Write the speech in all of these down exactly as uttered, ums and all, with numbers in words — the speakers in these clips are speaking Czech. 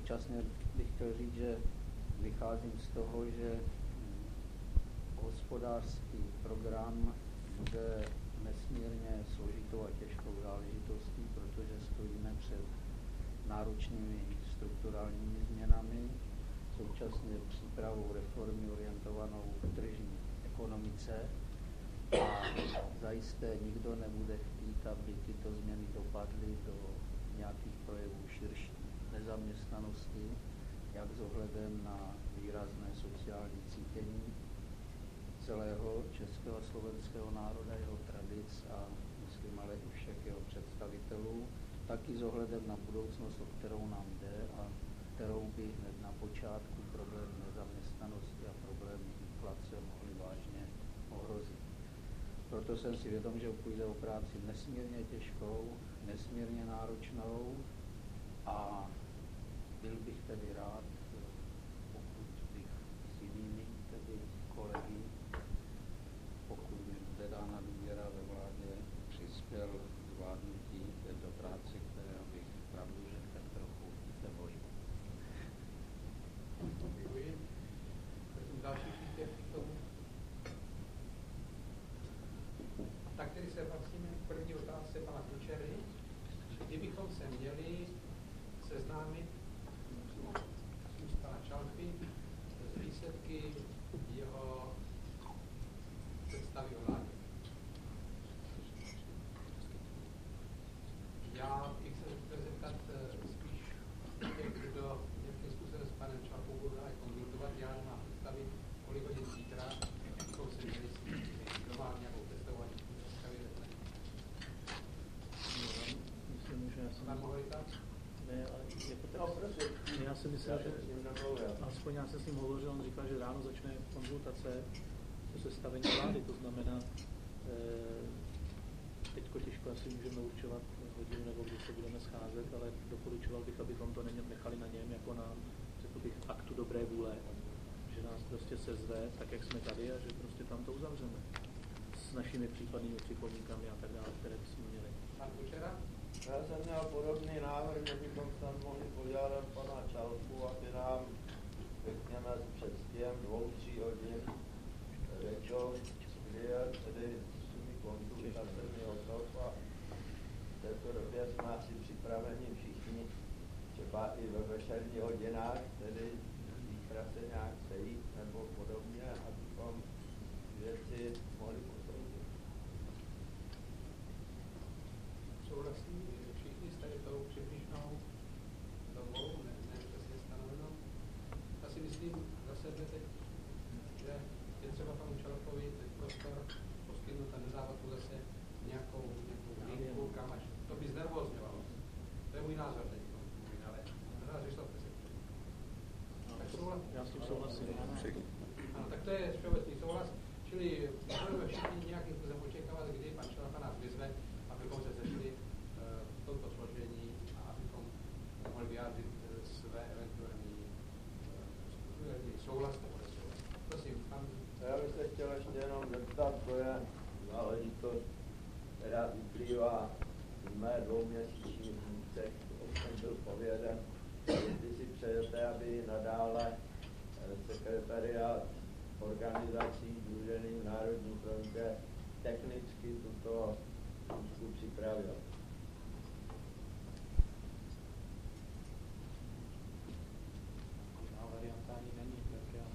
Současně bych chtěl říct, že vycházím z toho, že hospodářský program bude nesmírně složitou a těžkou záležitostí, protože stojíme před náročnými strukturálními změnami, současně přípravou reformy orientovanou v tržní ekonomice a zajisté nikdo nebude chtít, aby tyto změny dopadly do nějakých projevů širší nezaměstnanosti, jak s ohledem na výrazné sociální cítění celého českého a slovenského národa, jeho tradic a myslím, ale i všech jeho představitelů, tak i s ohledem na budoucnost, o kterou nám jde a kterou by hned na počátku problémy nezaměstnanosti a problémy inflace mohly vážně ohrozit. Proto jsem si vědom, že půjde o práci nesmírně těžkou, nesmírně náročnou a byl bych tedy rád, pokud bych s jinými tedy kolegy, pokud mi bude dána důvěra ve vládě, přispěl k zvládnutí této práce, které bych pravdu, že tak trochu se bojím. Děkuji. Další příspěvky k tomu. Tak tedy se vracíme k první otázce pana Kučery. Kdybychom se měli seznámit z úst pana Čalfy z výsledky jeho představy o vládě. Já bych se chtěl zeptat spíš těch, kdo nějakým způsobem s panem Čalfou budu dále konzultovat. Já nemám představit, kolik hodin zítra bychom se měli spíš, kdo má nějakou představování představy. Myslím, že já jsem... Pan Mohlita? Ne, ale jako tak... No, prosím. Já si myslím, že... Aspoň já jsem s ním hovořil, on říkal, že ráno začne konzultace o sestavení vlády, to znamená, e, teďko těžko asi můžeme určovat hodinu nebo kdy se budeme scházet, ale doporučoval bych, abychom to nechali na něm jako na, řekl bych, aktu dobré vůle, že nás prostě sezve, tak jak jsme tady a že prostě tam to uzavřeme s našimi případnými připomínkami a tak dále, které jsme měli. Pan Kučera? Já jsem měl podobný návrh, že bychom snad mohli požádat pana Čalfu, aby nám, řekněme, s předstihem dvou, tří hodin řekl, kdy je tedy s těmi konzultacemi hotov a v této době jsme asi připraveni všichni, třeba i ve večerních hodinách, tedy zítra se nějak sejít nebo podobně, abychom věci mohli posoudit. Souhlasí všichni s tady tou přibližnou dobou, ne, ne přesně stanovenou. Já si myslím za sebe teď, že je třeba panu Čalfovi teď prostor poskytnout a nezávat tu zase nějakou, nějakou linku, kam až to by znervozňovalo. To je můj názor teď, ale rád, že to přesvědčím. Tak souhlas? Já s tím souhlasím. Ano, tak to je všeobecný souhlas, čili budeme všichni nějakým způsobem očekávat, kdy pan Čalfa nás vyzve, abychom se sešli v tomto složení a abychom mohli vyjádřit své eventuální souhlas nebo nesouhlas. Prosím, pan... Já bych se chtěl ještě jenom zeptat, to je záležitost, která vyplývá z mé dvouměsíční funkce, kterou jsem byl pověřen. Jestli si přejete, aby nadále sekretariát organizací sdružených v Národní frontě technicky tuto schůzku připravil. Jiná varianta ani není, tak já...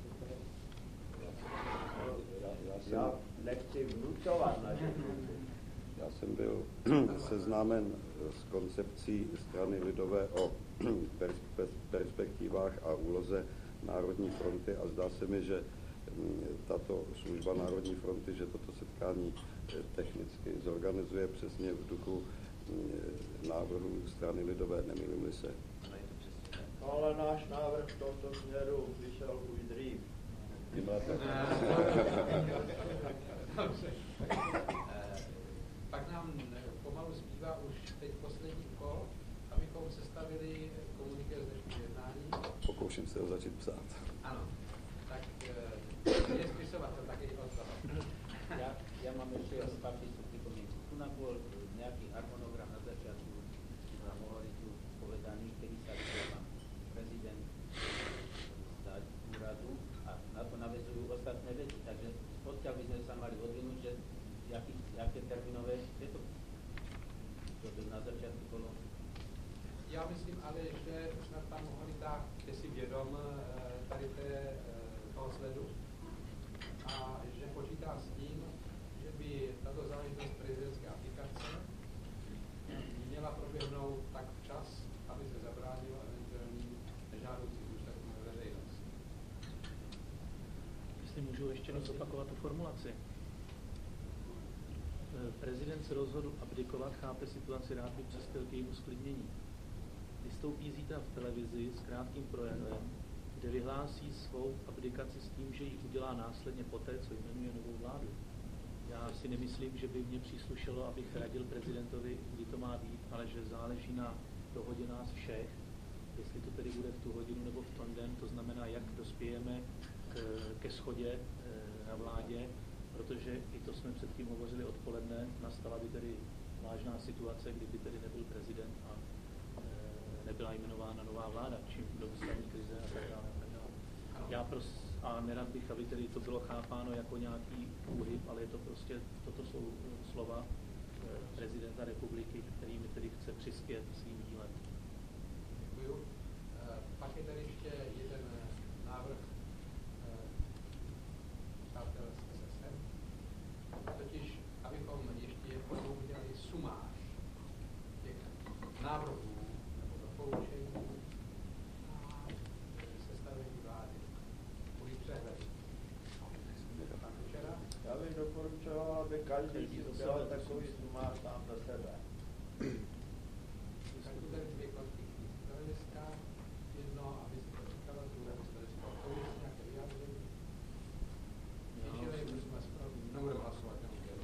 Já nechci vnucovat naše kluby. Já jsem byl seznámen s koncepcí strany lidové o perspektivách a úloze Národní fronty a zdá se mi, že tato služba Národní fronty, že toto setkání technicky zorganizuje přesně v duchu návrhu strany lidové, nemýlím-li se. No, ale náš návrh v tomto směru vyšel už dřív. Pak nám pomalu zbývá už teď poslední úkol, abychom sestavili komuniké z dnešního jednání. Pokouším se ho začít psát. Ano, tak je spisovatel taky od toho. Já, já mám ještě jednu faktickou připomínku. Tu nám byl nějaký harmonogram na začátku, na mohli tu povedaný, který sa vyšla já myslím ale, že snad pan Mohalita je si vědom tady té, toho sledu a že počítá s tím, že by tato záležitost prezidentské aplikace měla proběhnout tak včas, aby se zabránilo eventuálním nežádoucím důsledkům na veřejnosti. Jestli můžu ještě jednou zopakovat tu formulaci. Prezident se rozhodl abdikovat, chápe situaci, rád by přispěl k jejímu sklidnění. Vystoupí zítra v televizi s krátkým projevem, kde vyhlásí svou abdikaci s tím, že ji udělá následně poté, co jmenuje novou vládu. Já si nemyslím, že by mě příslušelo, abych radil prezidentovi, kdy to má být, ale že záleží na dohodě nás všech, jestli to tedy bude v tu hodinu nebo v ten den, to znamená, jak dospějeme k, ke shodě na vládě, protože i to jsme předtím hovořili odpoledne, nastala by tedy vážná situace, kdyby tedy nebyl prezident a e, nebyla jmenována nová vláda, čím do ústavní krize a tak dále. A, tak dále. Já pros, a nerad bych, aby tedy to bylo chápáno jako nějaký úhyb, ale je to prostě, toto jsou slova e, prezidenta republiky, kterými tedy chce přispět svým dílem. Děkuju. E, pak je tady ještě jeden návrh přátel z S S M, totiž abychom ještě jednou udělali sumář těch návrhů nebo doporučení a sestavení vlády. Můj přehled. Pan Kučera? Já bych doporučoval, aby každý si udělal takový sumář sám za sebe. Tak tu tady dvě konfliktní stanoviska. Jedno, aby se to říkalo, druhé stanovisko. To je nějaké vyjádření. Nebudeme hlasovat.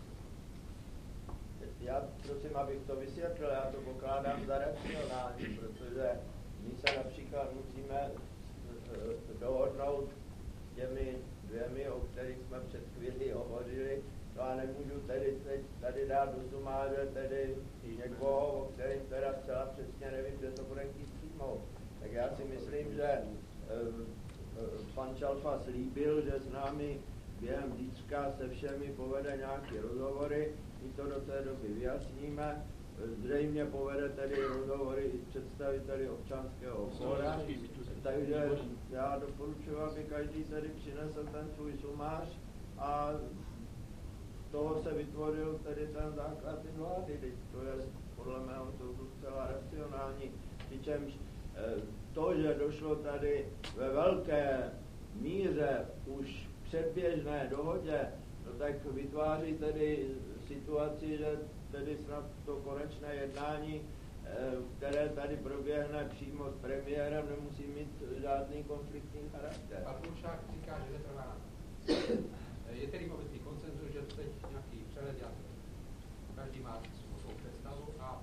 Já prosím, abych to vysvětlil, já to pokládám za racionální, protože my se například musíme dohodnout s těmi dvěmi, o kterých jsme před chvíli hovořili. No a nemůžu tedy teď tady dát do sumáře tedy někoho, o kterým teda zcela přesně nevím, kde to bude chtít přijmout. Tak já si myslím, že pan Čalfa slíbil, že s námi během zítřka se všemi povede nějaké rozhovory, my to do té doby vyjasníme, zřejmě povede tedy rozhovory i s představiteli občanského fóra, takže já doporučuji, aby každý tedy přinesl ten svůj sumář a z toho se vytvořil tedy ten základ vlády, to je podle mého soudu zcela racionální, přičemž to, že došlo tady ve velké míře už předběžné dohodě, no tak vytváří tedy situaci, že tedy snad to konečné jednání, které tady proběhne přímo s premiérem, nemusí mít žádný konfliktní charakter. Pan Polčák říká, že netrvá. Je tedy obecný konsenzus, že teď nějaký přehled dělat. Každý má svou představu a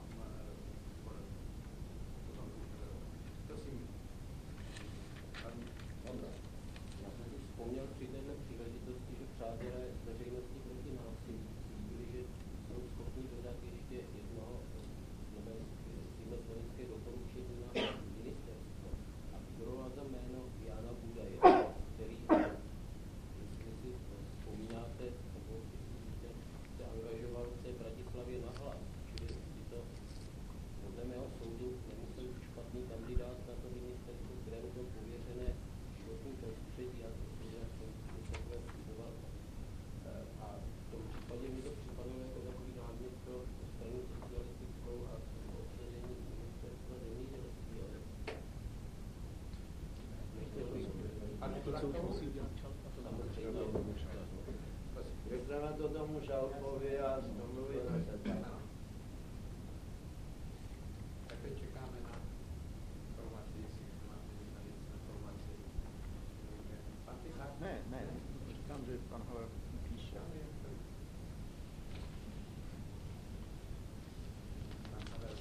potom prosím. Já jsem si vzpomněl při této příležitosti, že přátelé z veřejnosti proti násilí slíbili, že jsou schopni dodat ještě jednoho signatorinské doporučení na ministerstvo. A vybrala za jméno Jana Budaje, který, jestli si vzpomínáte, nebo jestli víte, se angažoval v té Bratislavě na hlas. Čili si to podle mého soudu nemusel být špatný kandidát na to ministerstvo, kterému bylo pověřené životní prostředí a to takhle fungoval. A v tom případě mi to připadalo jako takový námět pro stranu socialistickou a obsazení ministerstva zemědělství. Řekneme to tomu Šalfovi a domluvíme se tam. Tak teď čekáme na informaci, jestli máte tady informaci. Pan Tychar? Ne, ne, říkám, že pan Haller píše. Pan Haller.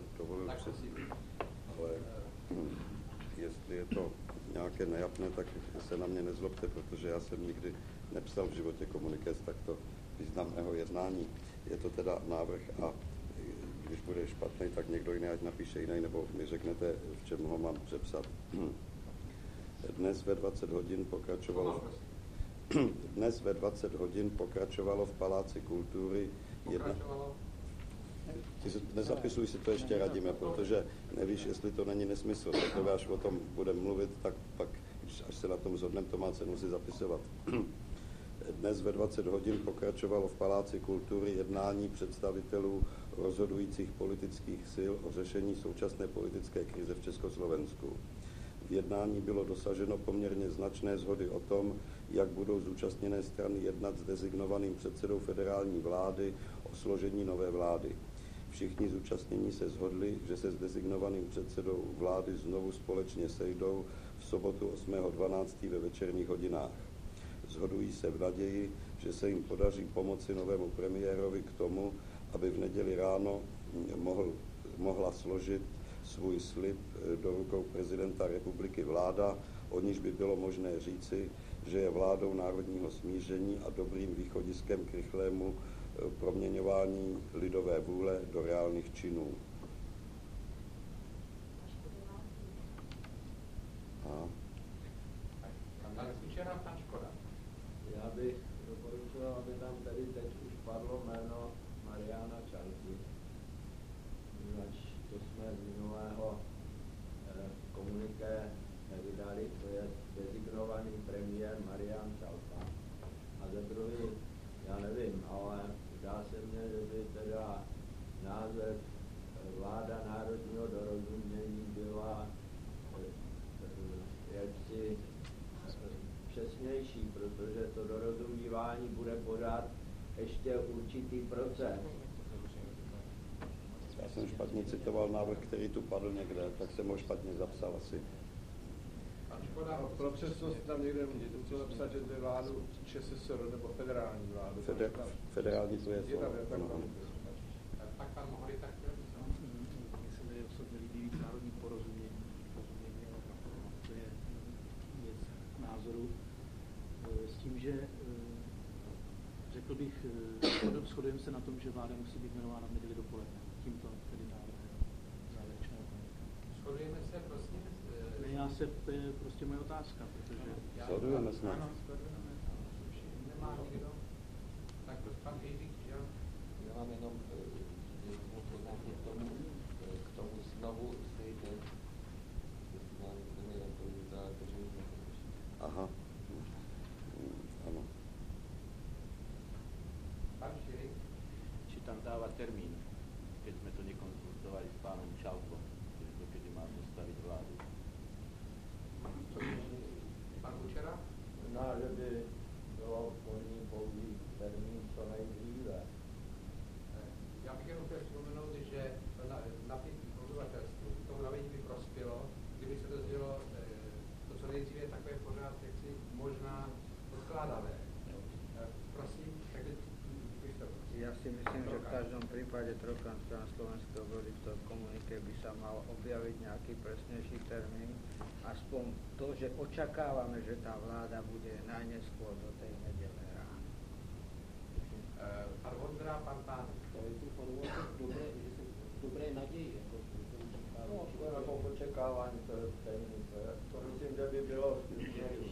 dovolil Tak přes... prosím. Ale hm, jestli je to nějaké nejapné, tak se na mě nezlobte, protože já jsem nikdy nepsal v životě komuniké z takto významného jednání. Je to teda návrh a když bude špatný, tak někdo jiný ať napíše jiný, nebo mi řeknete, v čem ho mám přepsat. Dnes ve dvacet hodin pokračovalo... Dnes ve dvacet hodin pokračovalo v Paláci kultury jedna... Nezapisuj si to ještě, Radime, protože nevíš, jestli to není nesmysl. Protože až o tom budeme mluvit, tak pak, až se na tom zhodneme, to má cenu si zapisovat. Dnes ve dvacet hodin pokračovalo v Paláci kultury jednání představitelů rozhodujících politických sil o řešení současné politické krize v Československu. V jednání bylo dosaženo poměrně značné shody o tom, jak budou zúčastněné strany jednat s designovaným předsedou federální vlády o složení nové vlády. Všichni zúčastnění se shodli, že se s designovaným předsedou vlády znovu společně sejdou v sobotu osmého dvanáctého ve večerních hodinách. Shodují se v naději, že se jim podaří pomoci novému premiérovi k tomu, aby v neděli ráno mohl, mohla složit svůj slib do rukou prezidenta republiky vláda, o níž by bylo možné říci, že je vládou národního smíření a dobrým východiskem k rychlému proměňování lidové vůle do reálných činů. A? Já bych doporučoval, aby tam tady teď už padlo jméno Mariana Čalky, ač to jsme z minulého eh, komuniké nevydali, to je designovaný premiér Marian Čalka. A za druhý, já nevím, ale zdá se mně, že by teda název vláda národního dorozumění byla eh, jaksi přesnější, protože to dorozumívání bude podat ještě určitý proces. Já jsem špatně citoval návrh, který tu padl někde, tak jsem ho špatně zapsal asi. No, pro přesnost tam někde musel napsat, že to je vládu ČSSR nebo federální vládu. Feder, federální to je slovo. Tak pan mohli tak Mně se tady osobně líbí víc národní porozumění. Porozumění, to je věc názoru. S tím, že řekl bych, shodujeme se na tom, že vláda musí být jmenována v neděli dopoledne. Tímto tedy návrhem závěrečného komunikace. Shodujeme se, prosím? Ne, já se, to je prostě moje otázka, protože... Shodujeme se. Ano, shodujeme. Nemá nikdo? Tak to pan Hejdik, že? Já mám jenom jednu poznámku k tomu, k tomu znovu sejde. Aha. Ano. Pan Širi? Či tam dáva termín, keď sme to nekonzultovali s pánom Čalkom, kedy má postaviť vládu. Pan Kučera? Možná, že by bylo možný použít termín co nejdříve. Já bych jenom chtěl vzpomenout, že na, napětí obyvatelstvu k tomu navení by prospělo, kdyby se dozvědělo to, co nejdříve je takové pořád, jak si možná odkládavé. Prosím, tak teď Ja si myslím, že v každom prípade trojkanstrán slovenského vody v tom komunike by sa mal objaviť nejaký presnejší termín. Aspoň to, že očakávame, že tá vláda bude najneskôr do tej nedele ráno. Pan Vondra, pan Pán. To je tu formulace dobré, že se dobré naději, jako No, to je jako očekávání, to je termín, to, je, to myslím, že by bylo stručnější.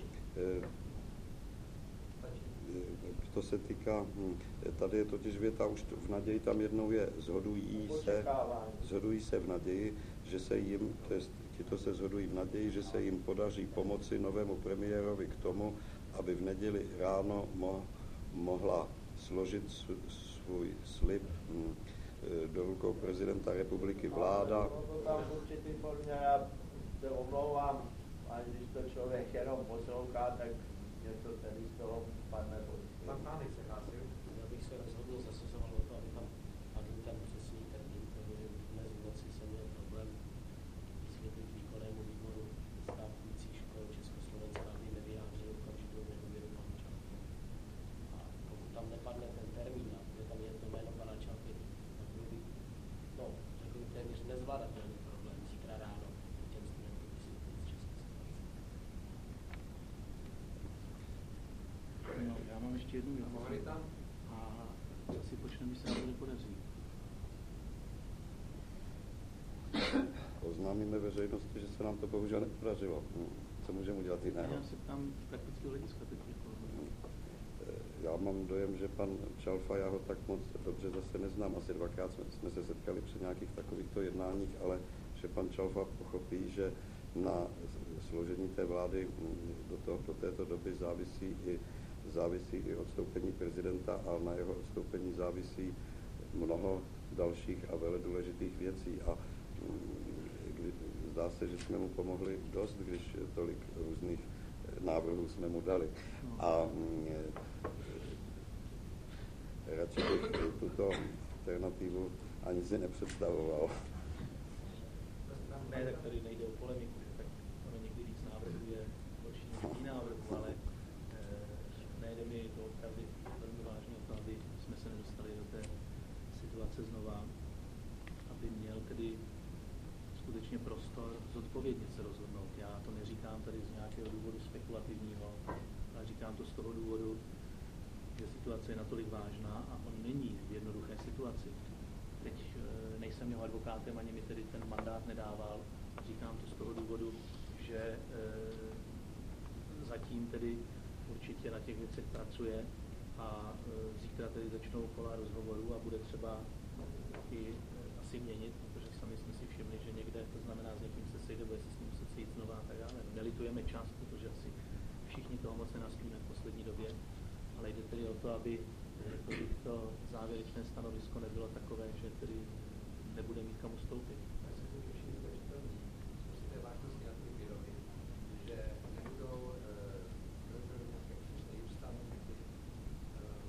To se týká, tady je totiž věta, už v naději tam jednou je, zhodují se, zhodují se v naději, že se jim, to jest, tito se zhodují v naději, že se jim podaří pomoci novému premiérovi k tomu, aby v neděli ráno mo, mohla složit svůj slib hm, do rukou prezidenta republiky vláda. No, to tam v určitý formě, já se omlouvám, a když to člověk jenom poslouchá, tak něco tady z toho padne pod. Pan Pánek se hlásil. Já bych se rozhodně zasazoval o to, aby tam padl ten přesný termín, protože dnes v noci jsem měl problém vysvětlit výkonnému výboru stávajících škol Československa, aby nevyjádřil okamžitou nedůvěru panu Čalkovi. A pokud tam nepadne ten termín a je tam jedno jméno pana Čalky, tak by, no, řekl bych téměř nezvládl ještě jednu věc. Mohli tam? A asi počneme, když se nám to nepodaří. Oznámíme veřejnosti, že se nám to bohužel nepodařilo. Co můžeme udělat jiného? Já se ptám z praktického hlediska teď. Já mám dojem, že pan Čalfa, já ho tak moc dobře zase neznám, asi dvakrát jsme, jsme se setkali při nějakých takovýchto jednáních, ale že pan Čalfa pochopí, že na složení té vlády do, toho, do této doby závisí i, závisí i odstoupení prezidenta a na jeho odstoupení závisí mnoho dalších a velmi důležitých věcí. A kdy, zdá se, že jsme mu pomohli dost, když tolik různých návrhů jsme mu dali. A radši bych tuto alternativu ani si nepředstavoval. Ne, tak tady nejde o polemiku, že tak ono někdy víc návrhů je horší než jiný návrhů, ale e, nejde mi to opravdu velmi vážně o to, aby jsme se nedostali do té situace znova, aby měl tedy skutečně prostor zodpovědně se rozhodnout. Já to neříkám tady z nějakého důvodu spekulativního, ale říkám to z toho důvodu, že situace je natolik vážná a on není v jednoduché situaci. Teď e, nejsem jeho advokátem, ani mi tedy ten mandát nedával. Říkám to z toho důvodu, že e, zatím tedy určitě na těch věcech pracuje a e, zítra tedy začnou kola rozhovorů a bude třeba i e, asi měnit, protože sami jsme si všimli, že někde, to znamená, s někým se sejde, bude se s ním muset sejít znova a tak dále. Nelitujeme čas, protože asi všichni toho moc nenaspíme v poslední době, ale jde tedy o to, aby to, to závěrečné stanovisko nebylo takové, že tedy nebude mít kam ustoupit. Já si to všichni neuvěřitelný z té vážnosti na ty výroby, že nebudou uh, nějaké přísné ustanovení uh,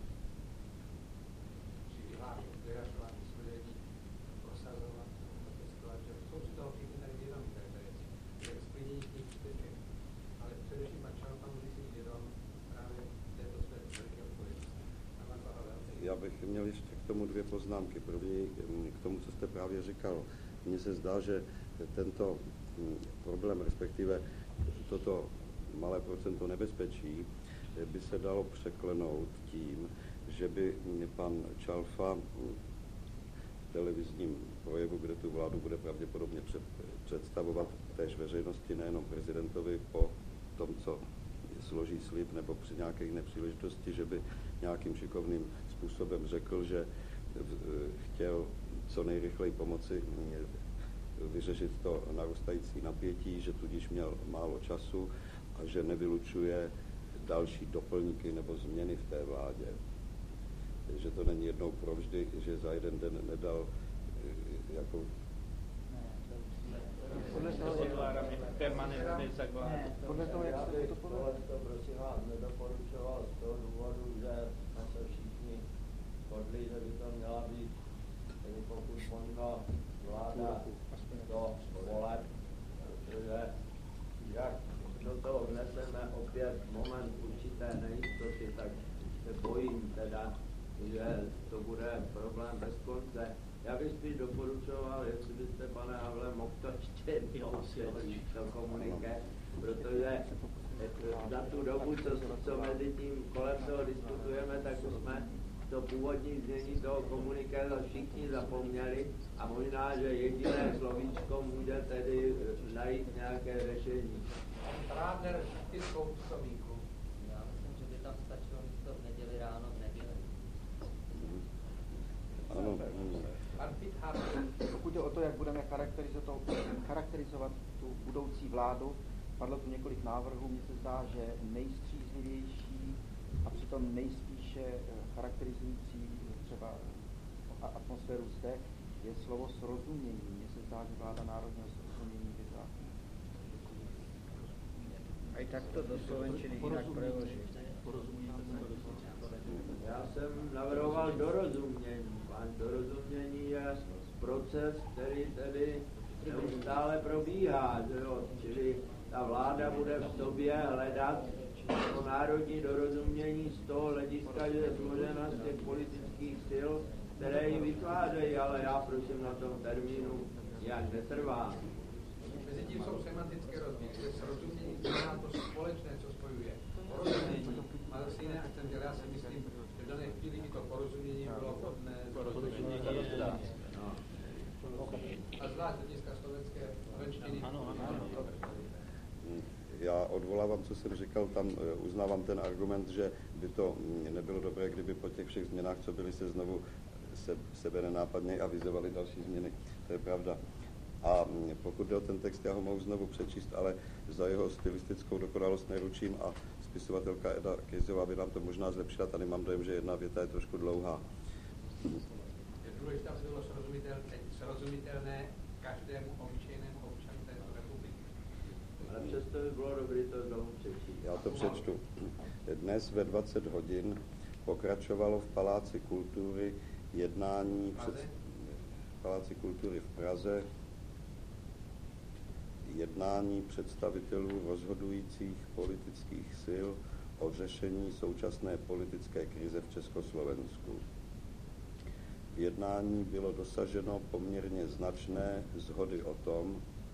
při vyhlášení, vyhlášování složení prosazovat, protestovat, že jsou si toho všichni tady vědomí této věci, že splnění těch skutečně. Ale především pan Čalfa musí si být vědom právě této své velké odpovědnosti. Já bych měl ještě k tomu dvě poznámky. První k tomu, co jste právě říkal. Mně se zdá, že tento problém, respektive toto malé procento nebezpečí, by se dalo překlenout tím, že by pan Čalfa v televizním projevu, kde tu vládu bude pravděpodobně před, představovat též veřejnosti, nejenom prezidentovi, po tom, co složí slib nebo při nějaké jiné příležitosti, že by nějakým šikovným způsobem řekl, že chtěl co nejrychleji pomoci vyřešit to narůstající napětí, že tudíž měl málo času a že nevylučuje další doplňky nebo změny v té vládě. Že to není jednou provždy, že za jeden den nedal jako... Podle toho, já bych tohle to prosím vás nedoporučoval z toho důvodu, že jsme se všichni shodli, že by to měla být, tedy pokud možno vláda do voleb, protože jak do toho vneseme opět moment určité nejistoty, tak se bojím teda, že to bude problém bez konce. Já bych spíš doporučoval, jestli byste, pane Havle, mohl to ještě jednou to komuniké, protože za tu dobu, co, co mezi tím kolem toho diskutujeme, tak jsme to původní znění toho komuniké všichni zapomněli a možná, že jediné slovíčko může tedy najít nějaké řešení. Rádner i spoustavníků. Já myslím, že by tam stačilo místo v neděli ráno v neděli. Ano. Pokud jde o to, jak budeme charakterizovat, charakterizovat tu budoucí vládu, padlo tu několik návrhů, mně se zdá, že nejstřízlivější a přitom nejspíše charakterizující třeba atmosféru zde je slovo srozumění. Mně se zdá, že vláda národního srozumění by ta... A i tak to do slovenčiny jinak preloží. Já jsem navrhoval dorozumění. A dorozumění je proces, který tedy neustále probíhá, že jo? Čili ta vláda bude v sobě hledat to národní dorozumění z toho hlediska, že je složena z těch politických sil, které ji vytvářejí, ale já prosím na tom termínu jak netrvám. Mezi tím jsou semantické rozdíly, kde srozumění znamená to společné, co spojuje. Porozumění má má zase jiné akcenty, ale já si myslím, že v dané chvíli i to porozumění bylo vhodné. Porozumění je no. A zvlášť hlediska slovenské slovenštiny. Ano, ano, ano. Já odvolávám, co jsem říkal, tam uznávám ten argument, že by to nebylo dobré, kdyby po těch všech změnách, co byly, se znovu se, sebe nenápadně avizovali další změny. To je pravda. A pokud jde o ten text, já ho mohu znovu přečíst, ale za jeho stylistickou dokonalost neručím a spisovatelka Eda Kejzová by nám to možná zlepšila. Tady mám dojem, že jedna věta je trošku dlouhá. Je důležité, aby to bylo srozumitelné, srozumitelné každému obyčejnému občanu této republiky. Ale přesto by bylo dobré to znovu přečíst. Já to přečtu. Dnes ve dvacet hodin pokračovalo v Paláci kultury jednání před, v Paláci kultury v Praze jednání představitelů rozhodujících politických sil o řešení současné politické krize v Československu. V jednání bylo dosaženo poměrně značné shody o tom,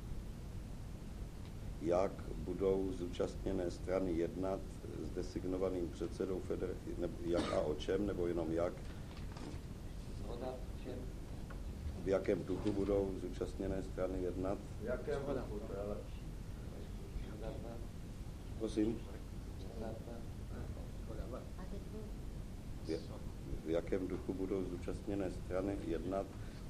jak budou zúčastněné strany jednat s designovaným předsedou federace, jak a o čem, nebo jenom jak, v jakém duchu budou zúčastněné strany jednat. V jakém duchu, to je lepší. Prosím? V jakém duchu budou zúčastněné strany jednat?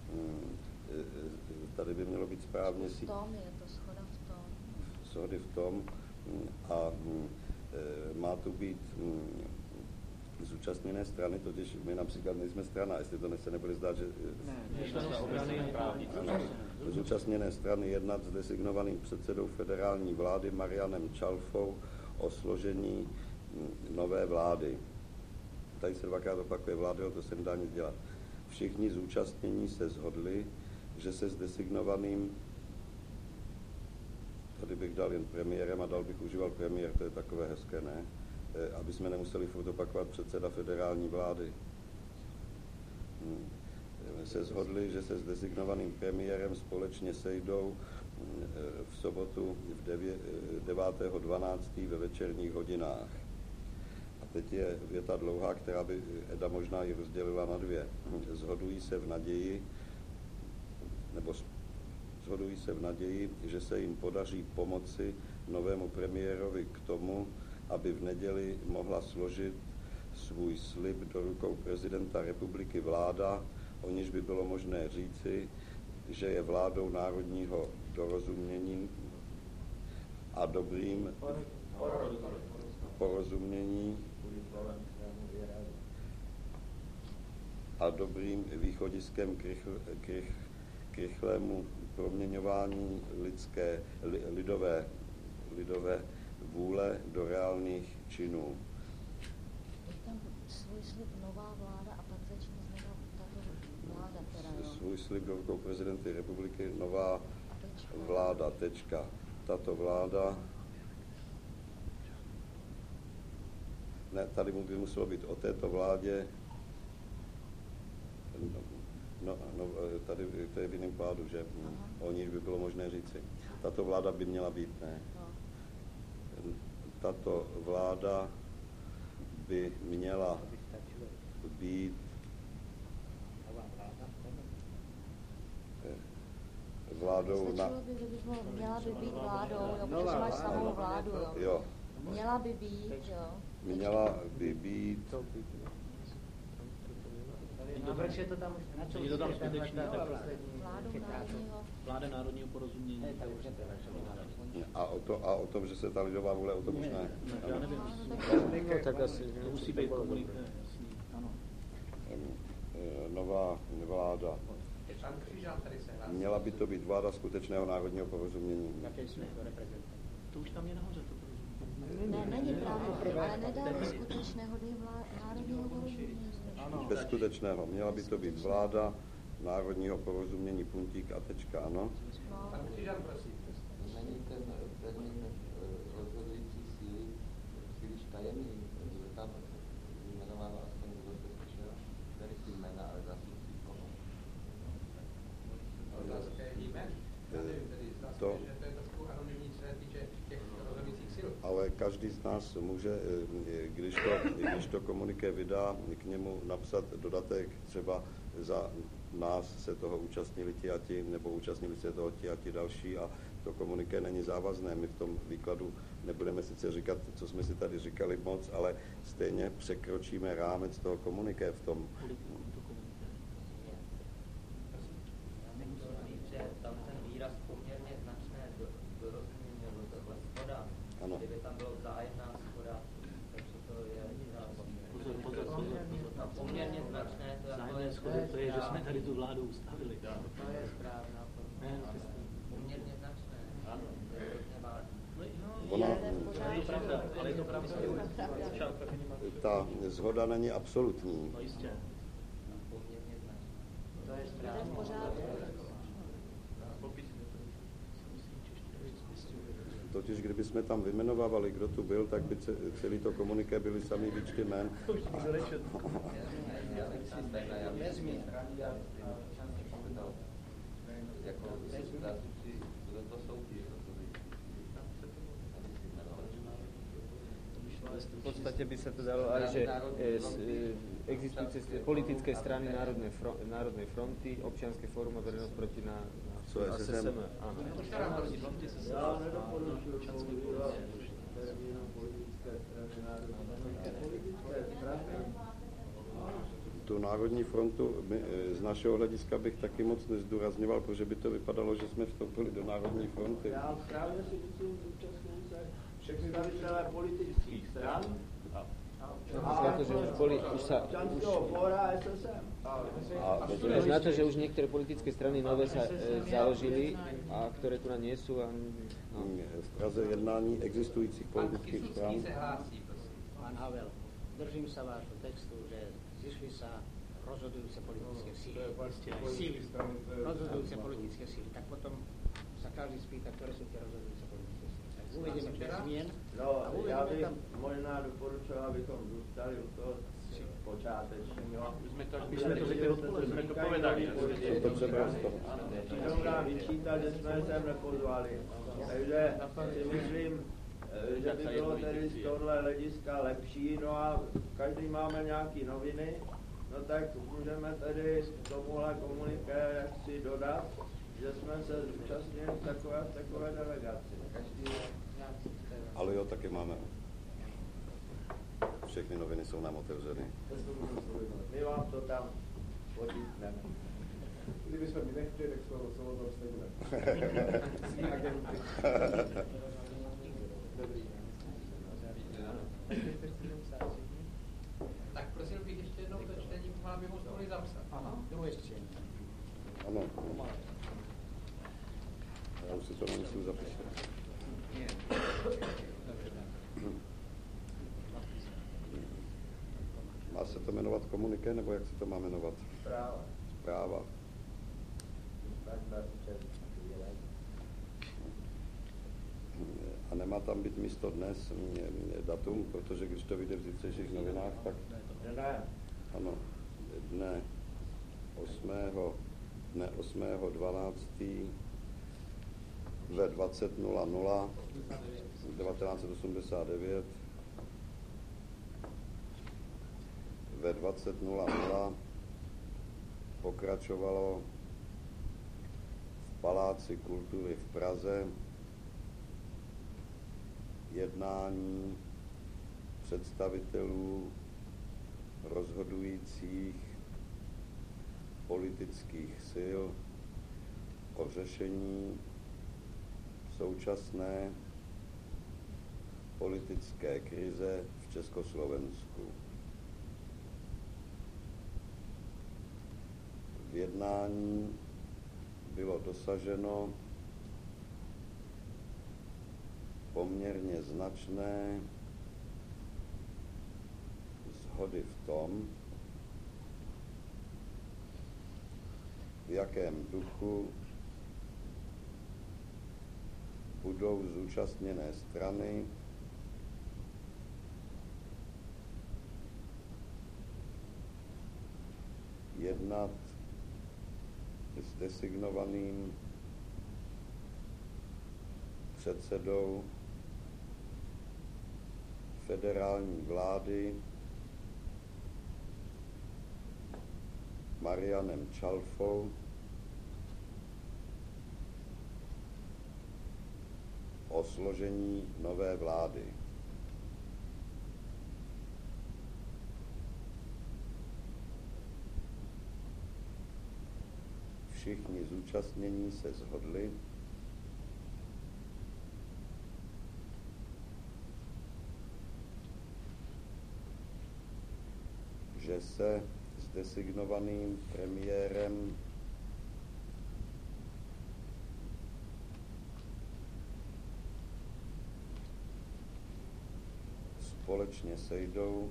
Tady by mělo být správně si... V tom je to shoda v tom. Shody v tom a má tu být zúčastněné strany, totiž my například nejsme strana, jestli to se nebude zdát, že... Ne, zúčastněné strany jednat s designovaným předsedou federální vlády Marianem Čalfou o složení nové vlády. Tady se dvakrát opakuje vlády, to se nedá nic dělat. Všichni zúčastnění se shodli, že se s designovaným, tady bych dal jen premiérem a dal bych užíval premiér, to je takové hezké, ne? Aby jsme nemuseli furt opakovat předseda federální vlády. Se shodli, že se s designovaným premiérem společně sejdou v sobotu v devátého dvanáctého ve večerních hodinách. A teď je věta dlouhá, která by Eda možná i rozdělila na dvě. Shodují se v naději, nebo shodují se v naději, že se jim podaří pomoci novému premiérovi k tomu, aby v neděli mohla složit svůj slib do rukou prezidenta republiky vláda, o níž by bylo možné říci, že je vládou národního dorozumění a dobrým porozumění a dobrým východiskem k, rychl, k, rych, k rychlému proměňování lidské, li, lidové, lidové vůle do reálných činů. Je tam svůj slib nová vláda a pak začne znova tato vláda, která jo. Svůj slib do rukou prezidenty republiky nová vláda, tečka. Tato vláda, ne, tady by muselo být o této vládě, no, no, no tady to je v jiném pádu, že aha. O níž by bylo možné říci. Tato vláda by měla být, ne? No. Tato vláda by měla být vládou na... By, by bylo, měla by být vládou, jo, protože máš samou vládu, jo. jo. Měla by být, jo. Měla by být... Proč je to tam na čo? Je to tam skutečně vláda národního porozumění. A o, to, a o tom, že se ta lidová vůle, o tom už ne. Já nevím. No, tak asi to musí být komunikované. Ano. Nová vláda. Měla by to být vláda skutečného národního porozumění. To už tam je nahoře, to porozumění. Ne, není právě, ale nedali skutečného národního porozumění. Bez skutečného. Měla by to být vláda národního porozumění, puntík a tečka, ano. Pan Křižan, prosím. Není ten termín rozhodující síly příliš tajemný, protože tam jmenováno aspoň kdo se slyšel, tady si jména, ale zástupci koho. Otázka je jmen. Já nevím, tedy zase, že to je trošku anonymní, co se týče těch rozhodujících sil. Ale každý každý z nás může, když to, když to komuniké vydá, k němu napsat dodatek, třeba za nás se toho účastnili ti a ti, nebo účastnili se toho ti a ti další a to komuniké není závazné. My v tom výkladu nebudeme sice říkat, co jsme si tady říkali moc, ale stejně překročíme rámec toho komuniké v tom. Tam ten výraz poměrně značné dorozumění nebo tohle shoda, kdyby tam bylo vzájemná shoda, takže to je pozor, pozor, pozor, tam poměrně značné, to vzájemné schody, to je, že jsme tady tu vládu ustavili. To je správná forma. Poměrně značné. Ano. To je hodně vážné. Ona, je to pravda, ale je to pravda. Ta shoda není absolutní. No jistě. Poměrně značné. To je správně. Totiž kdybychom tam vyjmenovávali, kdo tu byl, tak by celý to komuniké byly samý výčty jmén. V podstate by sa to dalo aj, že existujúce politické strany Národnej, fron, Národnej fronty, Občianske fórum a verejnosť proti na, na S S M. Áno. Já nedoporučuji používat termínu politické strany Národné strany. Tu Národní frontu my, z našeho hlediska bych taky moc nezdůrazňoval, protože by to vypadalo, že jsme vstoupili do Národní fronty. Já právě si myslím, zúčastňují se představitelé politických stran a občanského fóra a S S M. Až na to, že už niektoré politické strany nové sa e, založili a ktoré tu na nie sú. A, no. V Praze jednání existujících politických stran. Pán Havel, držím sa vášho textu, že zišli sa rozhodujúce politické síly. síly. Rozhodujúce politické síly. Tak potom sa každý spýta, ktoré sú tie rozhodujúce politické síly. Tak uvedeme bez zmien. No, já bych tam možná doporučoval, abychom zůstali u toho počátečního. My jsme to řekli odpoledne, jsme to povedali. To třeba z toho. Jenom nám vyčítat, že jsme sem nepozvali. Takže si myslím, že by bylo tedy z tohle hlediska lepší, no a každý máme nějaký noviny, no tak můžeme tedy tomuhle komuniké jaksi dodat, že jsme se zúčastnili v takové, v takové delegaci. Ale jo, taky máme. Všechny noviny jsou nám otevřeny. My vám to tam podíkneme. Kdyby jsme mi nechtěli, tak jsme o celou stejně. Tak prosím bych ještě jednou to čtení, mohla by moc mohli zapsat. Ano, druhé čtení. Ano. Já už si to nemusím zapisat. Má se to jmenovat komuniké, nebo jak se to má jmenovat? Zpráva. Zpráva. A nemá tam být místo dnes datum, protože když to vyjde v zítřejších novinách, tak... Ne. Ano, dne osmého dne osmého dvanáctého ve dvacet nula nula devatenáct set osmdesát devět ve dvacet nula nula pokračovalo v Paláci kultury v Praze jednání představitelů rozhodujících politických sil o řešení současné politické krize v Československu. V jednání bylo dosaženo poměrně značné shody v tom, v jakém duchu budou zúčastněné strany jednat s designovaným předsedou federální vlády Marianem Čalfou o složení nové vlády. Všichni zúčastnění se shodli, že se s designovaným premiérem společně sejdou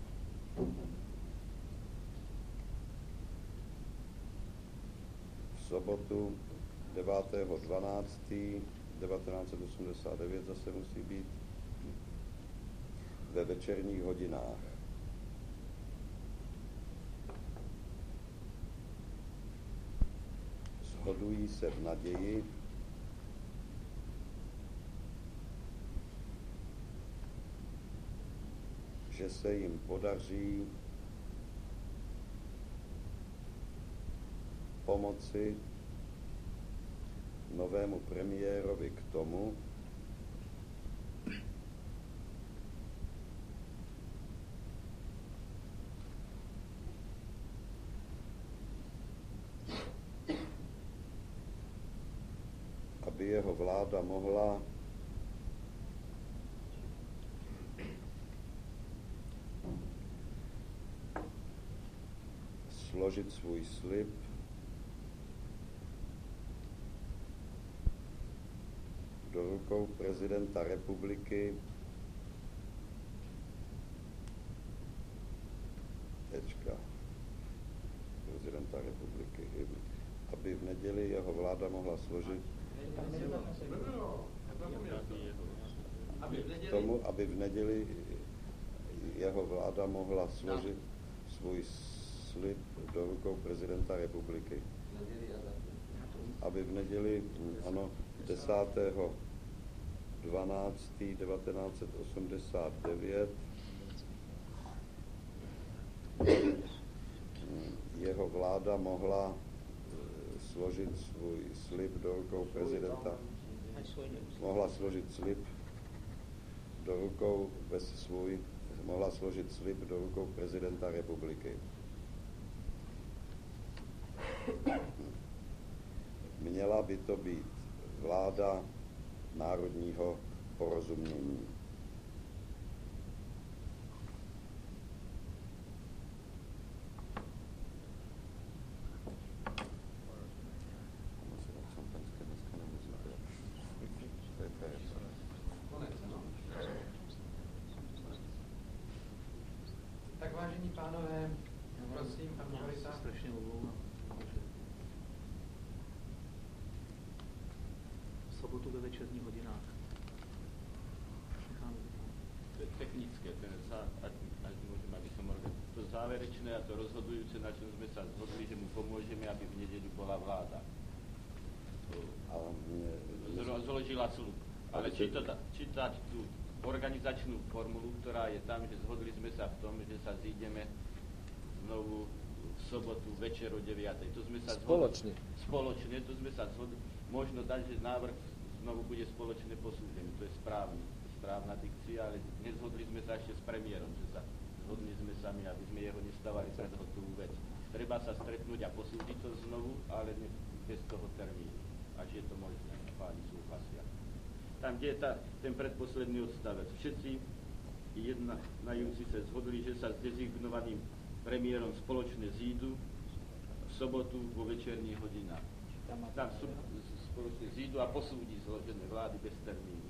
v sobotu devátého dvanáctého devatenáct set osmdesát devět zase musí být ve večerních hodinách. Shodují se v naději, že se jim podaří pomoci novému premiérovi k tomu, aby jeho vláda mohla složit svůj slib do rukou prezidenta republiky tečka, prezidenta republiky, aby v neděli jeho vláda mohla složit k tomu, aby v neděli jeho vláda mohla složit svůj slib do rukou prezidenta republiky. Aby v neděli, ano, desátého dvanáctého devatenáct set osmdesát devět jeho vláda mohla složit svůj slib do rukou prezidenta, mohla složit slib do rukou bez svůj, mohla složit slib do rukou prezidenta republiky. Měla by to být vláda národního porozumění. Tak vážení pánové, prosím, pan Morisa. Strašně omlouvám. V sobotu ve večerních hodinách. Technické, ten zá, ať, ať môžeme, aby som mohol, to záverečné a to rozhodujúce, na čom sme sa zhodli, že mu pomôžeme, aby v nedeľu bola vláda. Zložila slub. Ale čítať, čítať tú organizačnú formulu, ktorá je tam, že zhodli sme sa v tom, že sa zídeme znovu v sobotu večer o deviatej. To sme sa spoločne. Zhodli, spoločne, to sme sa zhodli. Možno dať, že návrh znovu bude spoločne posúdený. To je správne. Správna dikcia, ale nezhodli sme sa ešte s premiérom, že sa zhodli sme sami, aby sme jeho nestávali pred hotovú vec. Treba sa stretnúť a posúdiť to znovu, ale ne, bez toho termínu. Až je to možné, páni súhlasia. Tam, kde je tá, ten predposledný odstavec. Všetci jednajúci sa zhodli, že sa s dezignovaným premiérom spoločne zídu v sobotu vo večerních hodinách. Tam sú, spoločne zídu a posúdi zložené vlády bez termínu.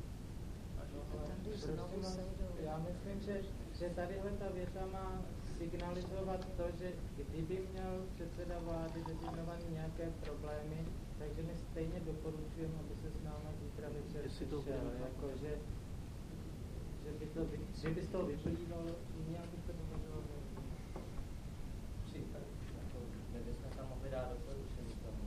Já myslím, že, že tadyhle ta věta má signalizovat to, že kdyby měl předseda vlády designovaný nějaké problémy, takže my stejně doporučujeme, aby se s námi zítra večer přišel. Jako, že, že, by to, že by z toho vyplývalo, nějak by to považovalo. My bychom tam mohli dát doporučení tomu.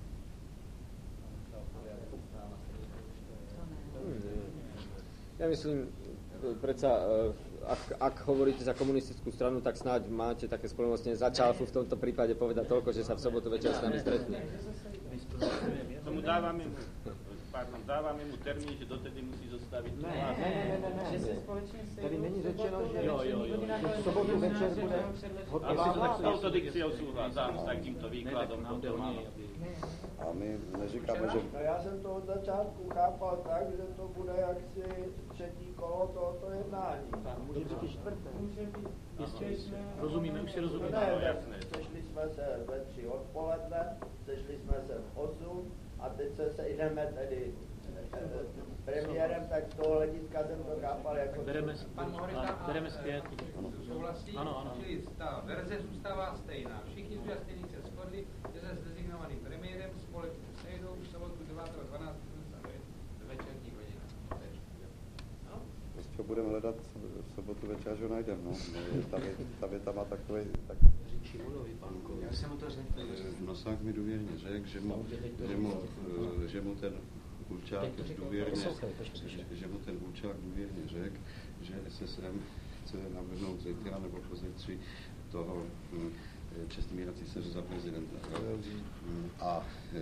Ja myslím, predsa ak, ak hovoríte za komunistickú stranu, tak snáď máte také spolomocnenie za Čalfu v tomto prípade povedať toľko, že sa v sobotu večer s nami stretne. Tomu dávame mu, pardon, dávame mu termín, že dotedy musí zostaviť. Ne, ne, ne, ne, ne, že se společně sejdou. Tady není řečeno, že jo, jo, jo. v sobotu večer bude hotová. S touto dikciou súhlasím, s takýmto výkladom. A my neříkáme, že... No já jsem to od začátku chápal tak, že to bude jaksi třetí kolo tohoto jednání. Může být i čtvrté. Může být. Rozumíme, už si rozumíme. Ne, sešli jsme se ve tři odpoledne, sešli jsme se v osm a teď se sejdeme tedy premiérem, tak z toho hlediska jsem to chápal jako... Bereme, Pan Morita bereme zpět. Souhlasí, ano, ano. čili ta verze zůstává stejná. Všichni zúčastnění se shodli, že se s designovaným premiérem společně sejdou v sobotu devátého dvanáctého v večerních hodinách. Prostě budeme hledat v sobotu večer, že ho najdeme, no. Ta, vě, ta věta má takový... Tak... Já jsem mu to řekl. Nosák mi důvěrně řekl, že mu, že mu, že mu ten Hulčák důvěrně, že, že mu ten Hulčák důvěrně řekl, že S S M chce navrhnout zítra nebo pozici toho Čestmíra Císaře za prezidenta. A,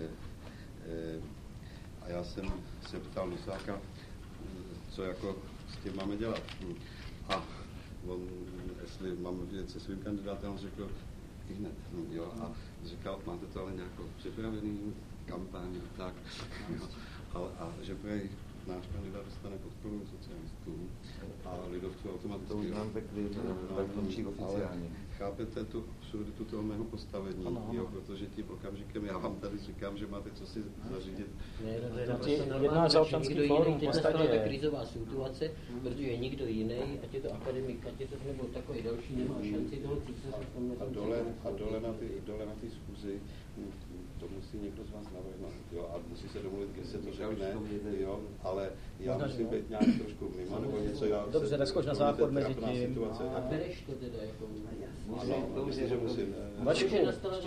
a já jsem se ptal Nosáka, co jako s tím máme dělat. A on, jestli mám vědět se svým kandidátem, on řekl i hned. Jo, a říkal, máte to ale nějakou připravený kampaň a tak. Jo. A, a že prej náš kandidát dostane podporu socialistů a lidovců automaticky. To už nám řekli, tak končí oficiálně. Chápete tu absurditu toho mého postavení, ano, ano. Jo, protože tím okamžikem já vám tady říkám, že máte co si zařídit. Jedná za občanský fórum, v podstatě je krizová situace, protože nikdo jiný, ať je to akademik, ať je to nebo takový další, nemá šanci toho císaře. A dole, a dole na ty, dole na ty schůzi, to musí někdo z vás navrhnout, jo, a musí se domluvit, kde se to řekne, jo, ale já musím být nějak trošku mimo, nebo něco, já... Dobře, tak skoč na záchod mezi tím. A bereš to teda jako... Ano, myslím, že musím. Vačku,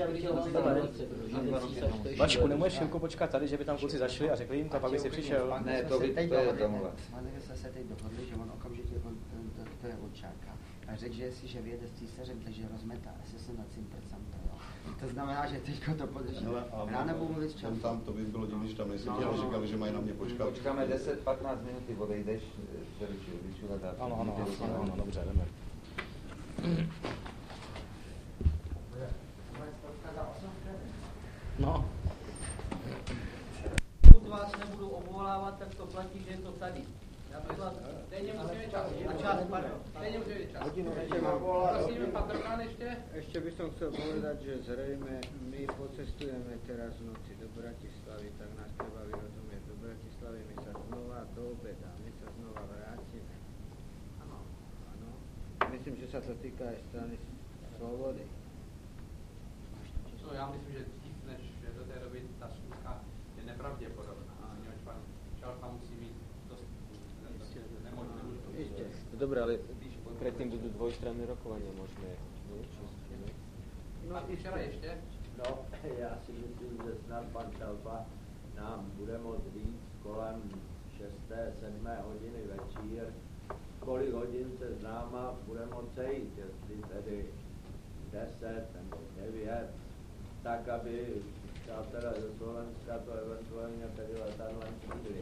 Vačku, nemůžeš chvilku počkat tady, že by tam kluci zašli a řekli jim to, pak by si přišel. Ne, to by to je domluvat. Máme se teď dohodli, že on okamžitě, to je Hulčáka, a řekl, že jestliže vyjede s císařem, takže rozmetá S S M na Cimprcam, to znamená, že teďko to podrží. Ráno budu mluvit s čem. Tam to by bylo divný, že tam nejsem, no, říkali, že mají na mě počkat. Počkáme deset patnáct minut, ty odejdeš, vyčulat. Ano, ano, ano, ano, dobře, jdeme. No. Pokud vás nebudu obvolávat, tak to platí, že je to tady. Já to zlat. Stejně musíme čas. A čas, pardon. Stejně musíme čas. Hodinu ještě mám volat. Prosím, pan Drkán ještě? Ještě bych som chcel povedať, že zrejme my pocestujeme teraz v noci do Bratislavy, tak nás treba vyrozumieť. Do Bratislavy my sa znova do obeda, my sa znova vrátime. Ano. Ano. Myslím, že sa to týka aj strany Slobody. No, já myslím, že dřív, než do té doby ta schůzka je nepravděpodobná. Poněvadž pan Čalfa musí mít dost nemožné. Dobre, ale predtým budú dvojstranné rokovania možné. No a včera ještě? No, já si myslím, že snad pan Čalfa nám bude moct víc kolem šesté, sedmé hodiny večír, kolik hodin se s náma bude moct sejít, jestli tedy deset nebo devět, tak aby přátelé ze Slovenska to eventuálně tedy letadlem přišli.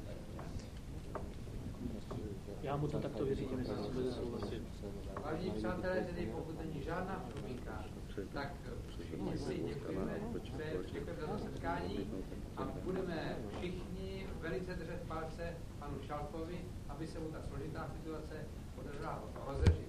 Já mu to takto vyřídím, jestli se bude souhlasit. Vážení přátelé, tedy pokud není žádná připomínka, tak všichni si děkujeme, děkujeme za to setkání a budeme všichni velice držet palce panu Čalfovi, aby se mu ta složitá situace podařila rozřešit.